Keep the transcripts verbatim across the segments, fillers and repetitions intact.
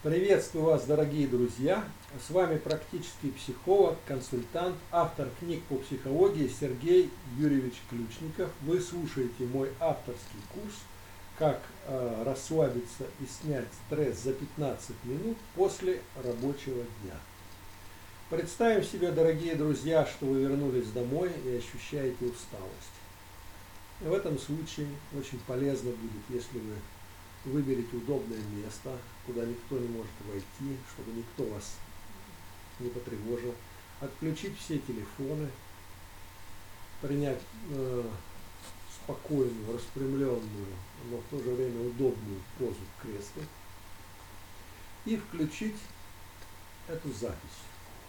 Приветствую вас, дорогие друзья! С вами практический психолог, консультант, автор книг по психологии Сергей Юрьевич Ключников. Вы слушаете мой авторский курс «Как э, расслабиться и снять стресс за пятнадцать минут после рабочего дня». Представим себе, дорогие друзья, что вы вернулись домой и ощущаете усталость. В этом случае очень полезно будет, если вы выберите удобное место, куда никто не может войти, чтобы никто вас не потревожил. Отключить все телефоны, принять э, спокойную, распрямленную, но в то же время удобную позу в кресле и включить эту запись.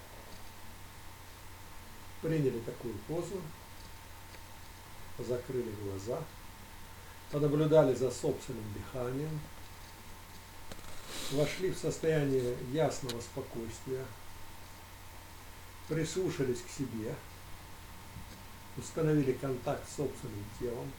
Приняли такую позу, закрыли глаза, понаблюдали за собственным дыханием, вошли в состояние ясного спокойствия, прислушались к себе, установили контакт с собственным телом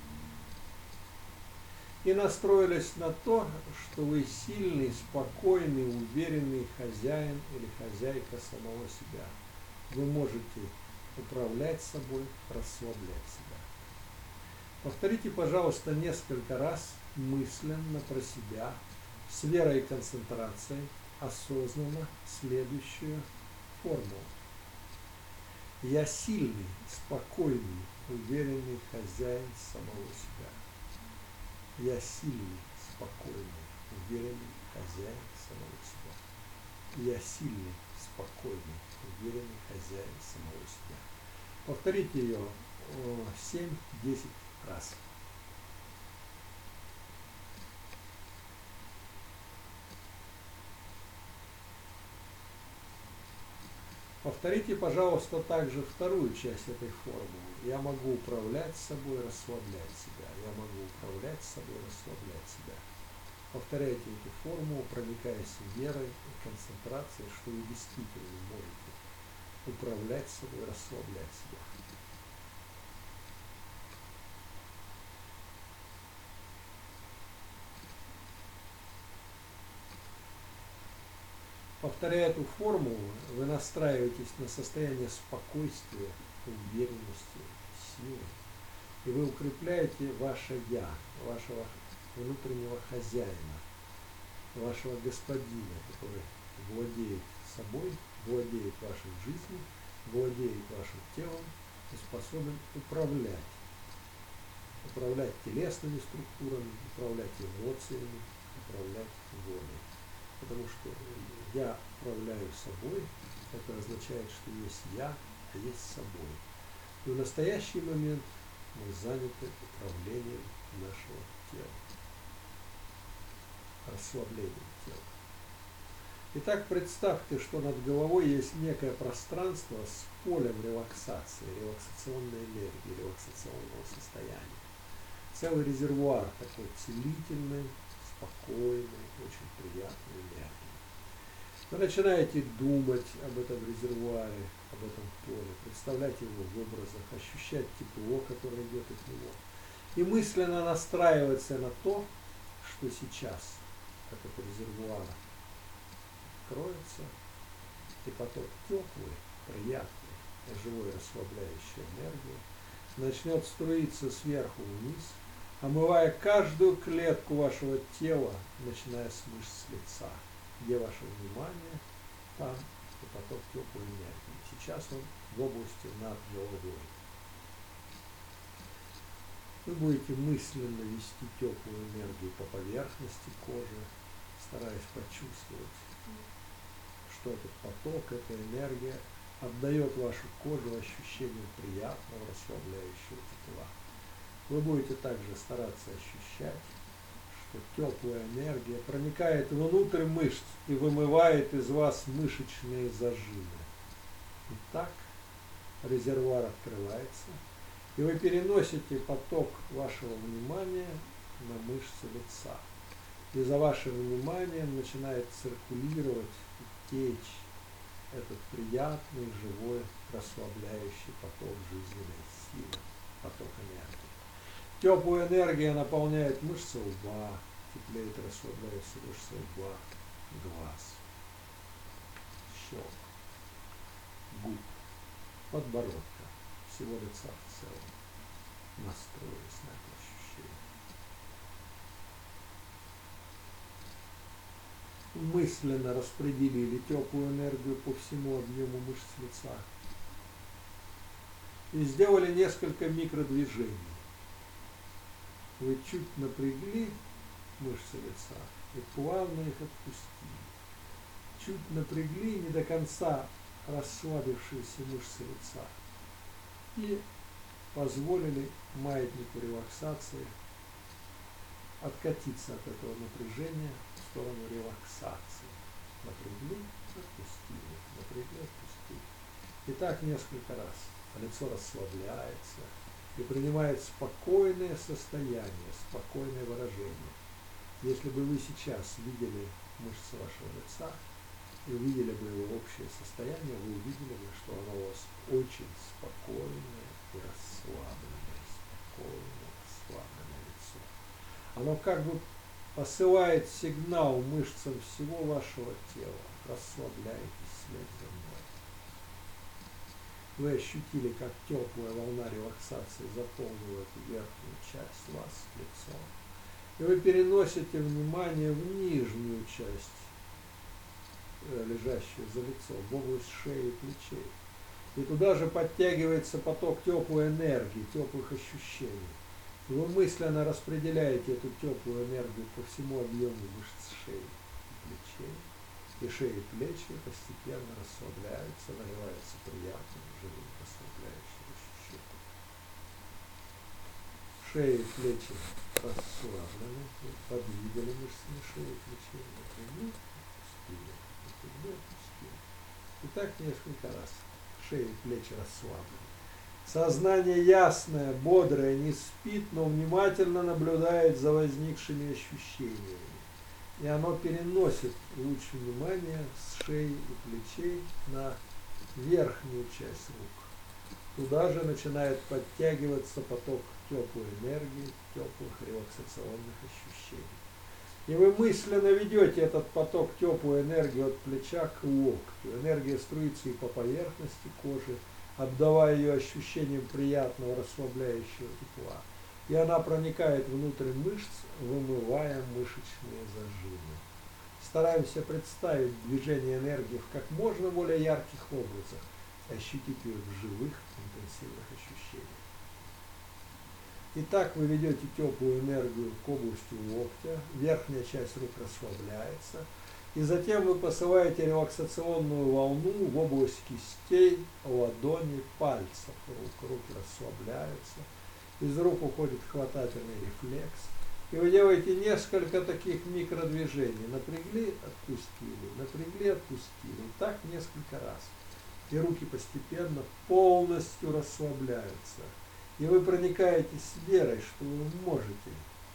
и настроились на то, что вы сильный, спокойный, уверенный хозяин или хозяйка самого себя. Вы можете управлять собой, расслаблять себя. Повторите, пожалуйста, несколько раз мысленно про себя, с верой и концентрацией, осознанно следующую формулу. Я сильный, спокойный, уверенный хозяин самого себя. Я сильный, спокойный, уверенный хозяин самого себя. Я сильный, спокойный, уверенный хозяин самого себя. Повторите ее семь-десять раз. Повторите, пожалуйста, также вторую часть этой формулы. Я могу управлять собой, расслаблять себя. Я могу управлять собой, расслаблять себя. Повторяйте эту формулу, проникаясь верой и концентрацией, что вы действительно можете управлять собой, расслаблять себя. Повторяя эту формулу, вы настраиваетесь на состояние спокойствия, уверенности, силы, и вы укрепляете ваше «я», вашего внутреннего хозяина, вашего господина, который владеет собой, владеет вашей жизнью, владеет вашим телом и способен управлять. Управлять телесными структурами, управлять эмоциями, управлять волей. Потому что я управляю собой, это означает, что есть я, а есть собой. И в настоящий момент мы заняты управлением нашего тела, расслаблением тела. Итак, представьте, что над головой есть некое пространство с полем релаксации, релаксационной энергии, релаксационного состояния. Целый резервуар такой целительный, спокойной, очень приятной энергии. Вы начинаете думать об этом резервуаре, об этом поле, представлять его в образах, ощущать тепло, которое идет от него, и мысленно настраиваться на то, что сейчас этот резервуар откроется, и поток теплый, приятный, живой, расслабляющей энергии начнет струиться сверху вниз, омывая каждую клетку вашего тела, начиная с мышц лица. Где ваше внимание, там и поток теплой энергии. Сейчас он в области над головой. Вы будете мысленно вести теплую энергию по поверхности кожи, стараясь почувствовать, что этот поток, эта энергия отдает вашу кожу ощущением приятного, расслабляющего тепла. Вы будете также стараться ощущать, что теплая энергия проникает внутрь мышц и вымывает из вас мышечные зажимы. Итак, резервуар открывается, и вы переносите поток вашего внимания на мышцы лица. И за вашим вниманием начинает циркулировать и течь этот приятный, живой, расслабляющий поток жизненной силы, поток энергии. Теплая энергия наполняет мышцы лба, теплеет, расслабляется мышцы лба. глаз, щек, губ, подбородка, всего лица в целом. Настроились на это ощущение. Мысленно распределили теплую энергию по всему объему мышц лица и сделали несколько микродвижений. Вы чуть напрягли мышцы лица и плавно их отпустили. Чуть напрягли не до конца расслабившиеся мышцы лица и позволили маятнику релаксации откатиться от этого напряжения в сторону релаксации. Напрягли, отпустили, напрягли, отпустили. И так несколько раз. Лицо расслабляется и принимает спокойное состояние, спокойное выражение. Если бы вы сейчас видели мышцы вашего лица и увидели бы его общее состояние, вы увидели бы, что оно у вас очень спокойное и расслабленное, спокойное, расслабленное лицо. Оно как бы посылает сигнал мышцам всего вашего тела. Расслабляйтесь вслед за мной. Вы ощутили, как теплая волна релаксации заполнила эту верхнюю часть вас, лицо. И вы переносите внимание в нижнюю часть, лежащую за лицом, в область шеи и плечей. И туда же подтягивается поток теплой энергии, теплых ощущений. И вы мысленно распределяете эту теплую энергию по всему объему мышц шеи и плечей. И шеи и плечи постепенно расслабляются, наливаются приятным, живым, расслабляющим ощущением. Шеи и плечи расслаблены, подвигали мышцами шеи и плечей, напрягли, отпустили, напрягли, отпустили. И так несколько раз. Шеи и плечи расслаблены. Сознание ясное, бодрое, не спит, но внимательно наблюдает за возникшими ощущениями. И оно переносит луч внимания с шеи и плечей на верхнюю часть рук. Туда же начинает подтягиваться поток теплой энергии, теплых релаксационных ощущений. И вы мысленно ведете этот поток теплой энергии от плеча к локтю. Энергия струится и по поверхности кожи, обдавая ее ощущением приятного расслабляющего тепла. И она проникает внутрь мышц, вымывая мышечные зажимы. Стараемся представить движение энергии в как можно более ярких образах, ощутить ее в живых, интенсивных ощущениях. Итак, вы ведете теплую энергию к области локтя, верхняя часть рук расслабляется, и затем вы посылаете релаксационную волну в область кистей, ладоней, пальцев рук. Руки расслабляются. Из рук уходит хватательный рефлекс. И вы делаете несколько таких микродвижений. Напрягли, отпустили, напрягли, отпустили. И так несколько раз. И руки постепенно полностью расслабляются. И вы проникаете с верой, что вы можете.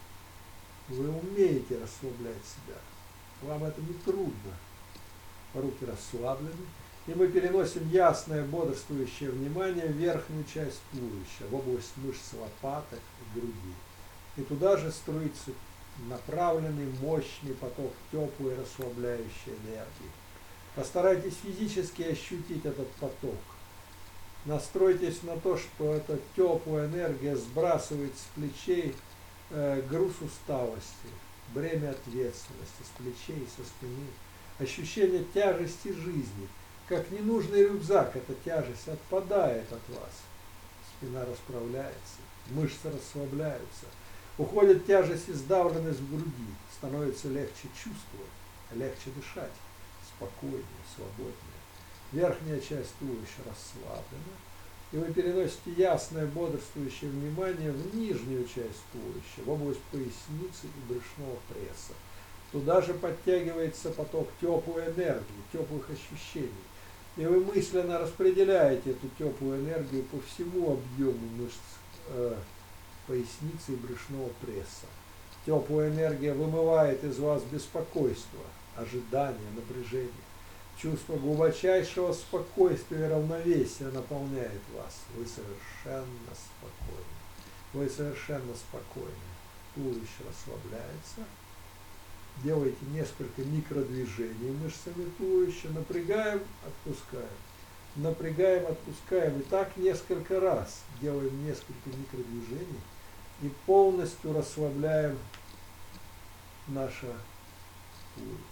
Вы умеете расслаблять себя. Вам это не трудно. Руки расслаблены. И мы переносим ясное, бодрствующее внимание в верхнюю часть туловища, в область мышц лопаток и груди. И туда же струится направленный, мощный поток теплой, расслабляющей энергии. Постарайтесь физически ощутить этот поток. Настройтесь на то, что эта теплая энергия сбрасывает с плечей э, груз усталости, бремя ответственности с плечей, со спины, ощущение тяжести жизни. Как ненужный рюкзак, эта тяжесть отпадает от вас. Спина расправляется, мышцы расслабляются. Уходит тяжесть и сдавленность в груди. Становится легче чувствовать, легче дышать, спокойнее, свободнее. Верхняя часть туловища расслаблена. И вы переносите ясное, бодрствующее внимание в нижнюю часть туловища, в область поясницы и брюшного пресса. Туда же подтягивается поток теплой энергии, теплых ощущений. И вы мысленно распределяете эту теплую энергию по всему объему мышц э, поясницы и брюшного пресса. Теплая энергия вымывает из вас беспокойство, ожидание, напряжение. Чувство глубочайшего спокойствия и равновесия наполняет вас. Вы совершенно спокойны. Вы совершенно спокойны. Туловище расслабляется. Делайте несколько микродвижений мышцами туловища, напрягаем, отпускаем. Напрягаем, отпускаем. И так несколько раз делаем несколько микродвижений и полностью расслабляем наше туловище.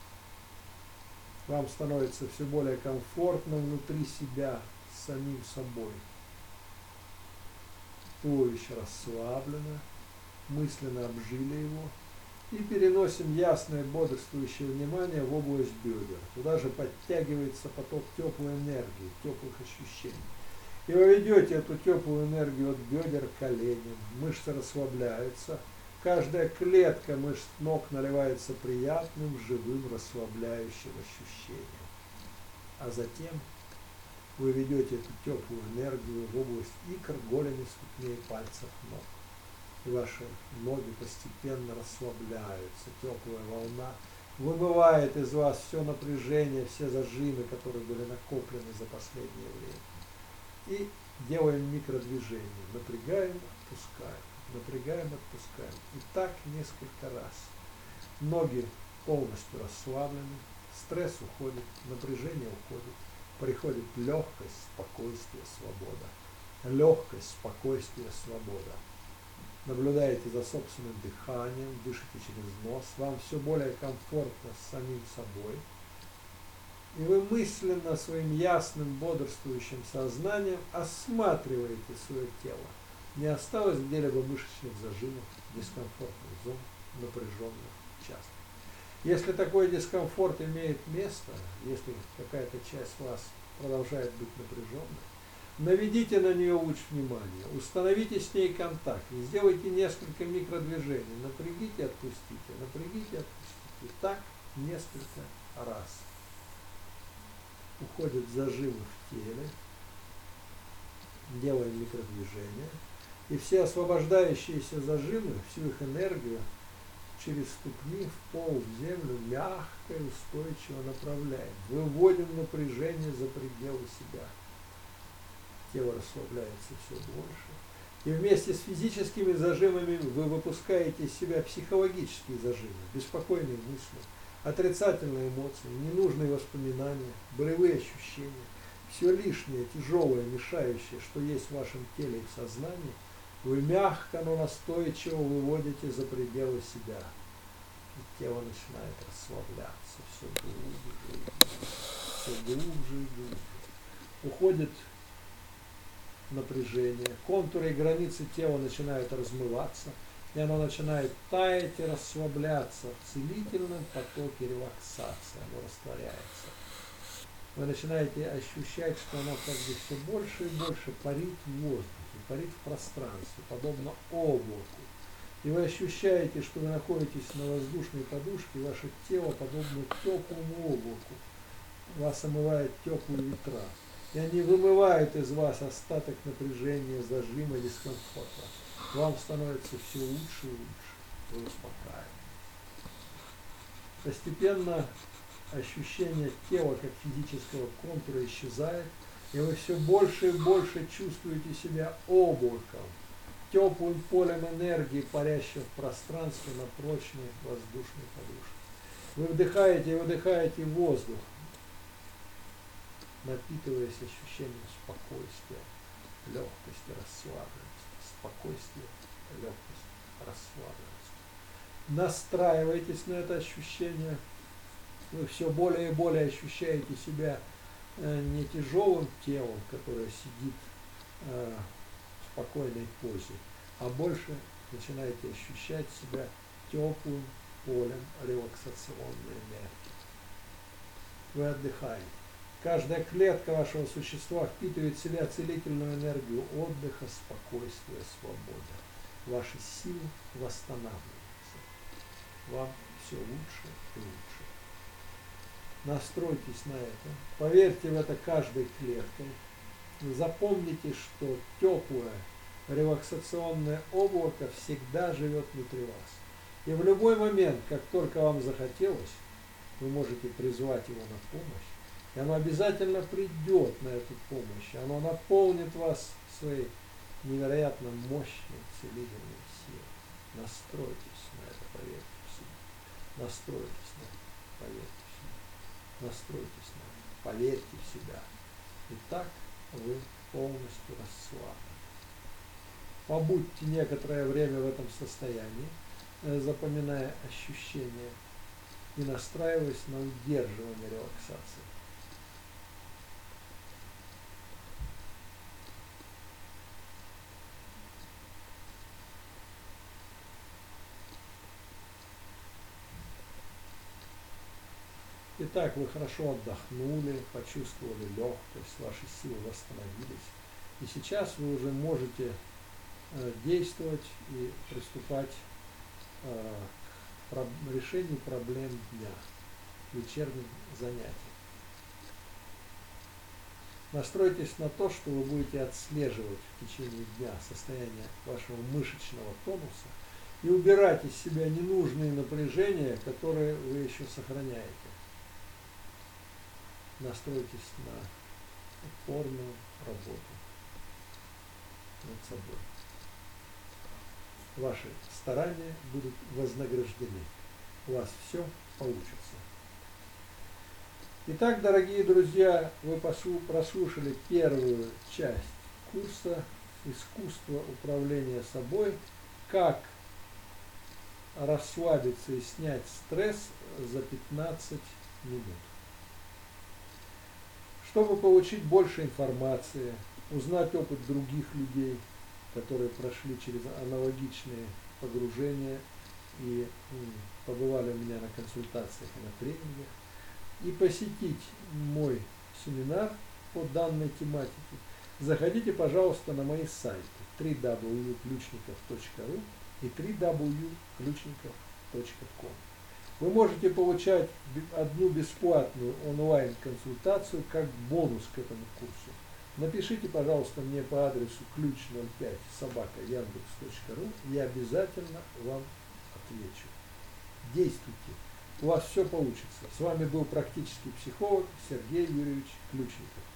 Вам становится все более комфортно внутри себя, с самим собой. Туловище расслаблено, мысленно обжили его. И переносим ясное бодрствующее внимание в область бедер. Туда же подтягивается поток теплой энергии, теплых ощущений. И вы ведете эту теплую энергию от бедер к коленям. Мышцы расслабляются. Каждая клетка мышц ног наливается приятным, живым, расслабляющим ощущением. А затем вы ведете эту теплую энергию в область икр, голени, ступней, пальцев ног. И ваши ноги постепенно расслабляются, теплая волна вымывает из вас все напряжение, все зажимы, которые были накоплены за последнее время. И делаем микродвижения, напрягаем, отпускаем, напрягаем, отпускаем. И так несколько раз. Ноги полностью расслаблены, стресс уходит, напряжение уходит, приходит легкость, спокойствие, свобода. Легкость, спокойствие, свобода. Наблюдаете за собственным дыханием, дышите через нос, вам все более комфортно с самим собой. И вы мысленно своим ясным, бодрствующим сознанием осматриваете свое тело. Не осталось где-либо мышечных зажимов, дискомфортных зон, напряженных участков. Если такой дискомфорт имеет место, если какая-то часть вас продолжает быть напряженной, наведите на нее луч внимания, установите с ней контакт и сделайте несколько микродвижений. Напрягите, отпустите, напрягите, отпустите. И так несколько раз. Уходят зажимы в теле, делаем микродвижения, и все освобождающиеся зажимы, всю их энергию через ступни в пол, в землю мягко и устойчиво направляем. Выводим напряжение за пределы себя. Тело расслабляется все больше. И вместе с физическими зажимами вы выпускаете из себя психологические зажимы, беспокойные мысли, отрицательные эмоции, ненужные воспоминания, болевые ощущения, все лишнее, тяжелое, мешающее, что есть в вашем теле и в сознании, вы мягко, но настойчиво выводите за пределы себя. И тело начинает расслабляться все глубже, все глубже и глубже. Уходит напряжение, контуры и границы тела начинают размываться, и оно начинает таять и расслабляться в целительном потоке релаксации, оно растворяется. Вы начинаете ощущать, что оно как бы все больше и больше парит в воздухе, парит в пространстве, подобно облаку. И вы ощущаете, что вы находитесь на воздушной подушке, и ваше тело подобно теплому облаку. Вас омывает теплые ветра. И они вымывают из вас остаток напряжения, зажима, дискомфорта. Вам становится все лучше и лучше. Вы успокаиваетесь. Постепенно ощущение тела как физического контура исчезает, и вы все больше и больше чувствуете себя облаком, теплым полем энергии, парящим в пространстве на прочной воздушной подушке. Вы вдыхаете и выдыхаете воздух, напитываясь ощущением спокойствия, легкости, расслабленности, спокойствия, легкости, расслабленности. Настраивайтесь на это ощущение, вы все более и более ощущаете себя э, не тяжелым телом, которое сидит э, в спокойной позе, а больше начинаете ощущать себя теплым полем релаксационной энергии. Вы отдыхаете. Каждая клетка вашего существа впитывает в себя целительную энергию отдыха, спокойствия, свободы. Ваши силы восстанавливаются. Вам все лучше и лучше. Настройтесь на это. Поверьте в это каждой клеткой. Запомните, что теплое релаксационное облако всегда живет внутри вас. И в любой момент, как только вам захотелось, вы можете призвать его на помощь. И оно обязательно придет на эту помощь. Оно наполнит вас своей невероятно мощной целительной силой. Настройтесь на это, поверьте в себя. Настройтесь на это, поверьте в себя. Настройтесь на это, поверьте в себя. И так вы полностью расслаблены. Побудьте некоторое время в этом состоянии, запоминая ощущения и настраиваясь на удерживание релаксации. Итак, вы хорошо отдохнули, почувствовали легкость, ваши силы восстановились. И сейчас вы уже можете э, действовать и приступать э, к про решению проблем дня, к вечерним занятиям. Настройтесь на то, что вы будете отслеживать в течение дня состояние вашего мышечного тонуса и убирать из себя ненужные напряжения, которые вы еще сохраняете. Настройтесь на упорную работу над собой. Ваши старания будут вознаграждены. У вас все получится. Итак, дорогие друзья, вы прослушали первую часть курса «Искусство управления собой. Как расслабиться и снять стресс за пятнадцать минут». Чтобы получить больше информации, узнать опыт других людей, которые прошли через аналогичные погружения и м, побывали у меня на консультациях и на тренингах, и посетить мой семинар по данной тематике, заходите, пожалуйста, на мои сайты дабл ю дабл ю дабл ю точка ключников точка ру и дабл ю дабл ю дабл ю точка ключников точка ком. Вы можете получать одну бесплатную онлайн-консультацию как бонус к этому курсу. Напишите, пожалуйста, мне по адресу ключ ноль пять собака яндекс точка ру, я обязательно вам отвечу. Действуйте, у вас все получится. С вами был практический психолог Сергей Юрьевич Ключников.